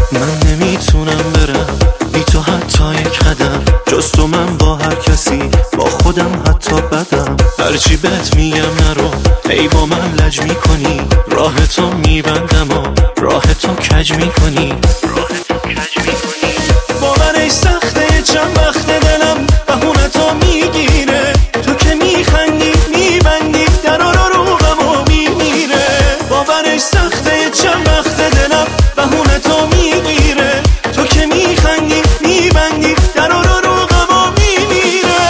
من نمیتونم برم بی تو حتی یک قدم، جز تو من با هر کسی با خودم حتی بدم. هرچی بهت میگم نرو، ای با من لج میکنی، راه تو میبندم و راه تو کج میکنی. باورش سخته، چند وقت دلم بهونه تو میگیره، تو که میخندی میبندی درا رو غم و میمیره. باورش سخته، چند وقت دلم بهونه تو میگیره، تو که میخندی میبندی درا رو غم و میمیره.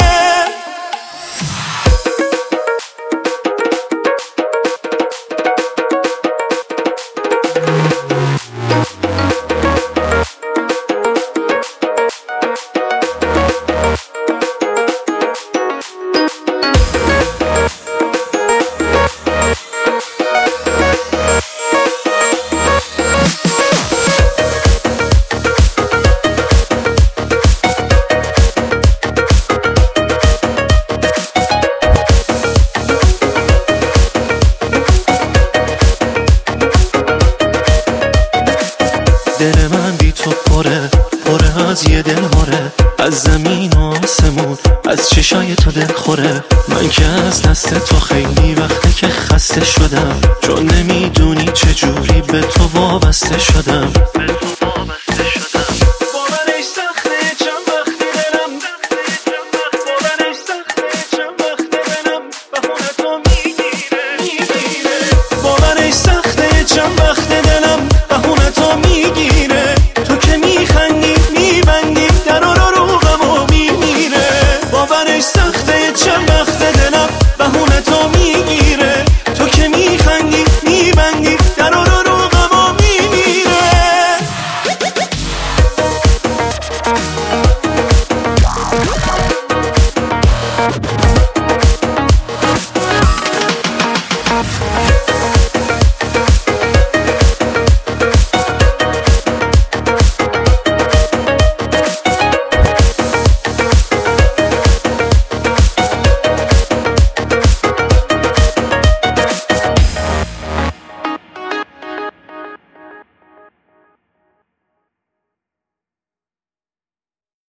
دل من بی تو پره از یه دل هاره، از زمین و آسمون از چشای تو دل خوره. من که از دست تو خیلی وقته که خسته شدم، چون نمیدونی چجوری به تو وابسته شدم.